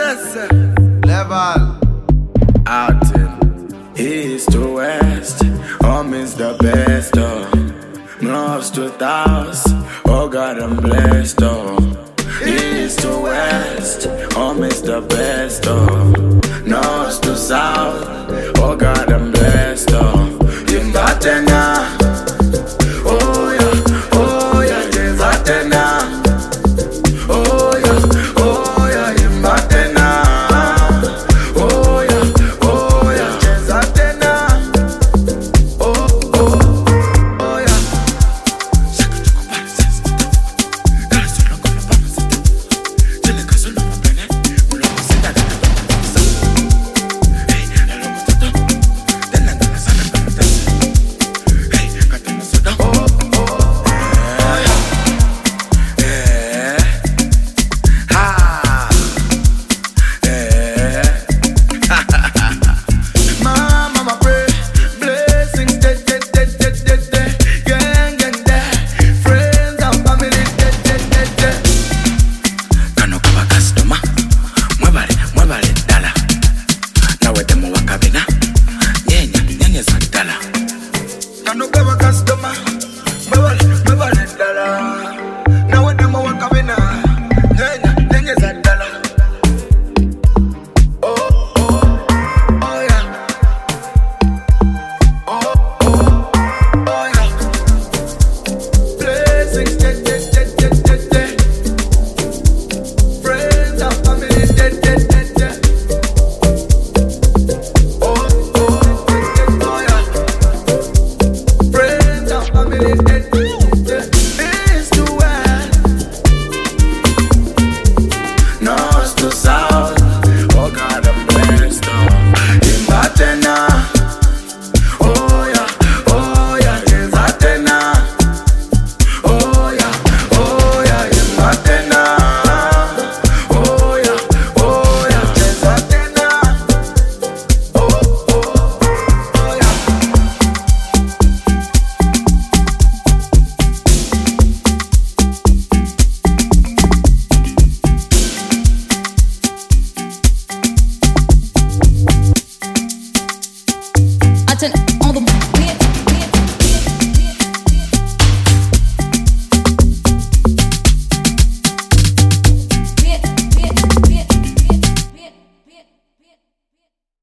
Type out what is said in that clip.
Level out in east to west. Home is the best, oh. North to south, oh God, I'm blessed, oh. East to west, home is the best, oh. North to south, oh God, I'm blessed, oh. Imbatena, oh yeah, Imbatena, oh yeah, Imbatena, oh yeah, Imbatena, oh yeah. Aten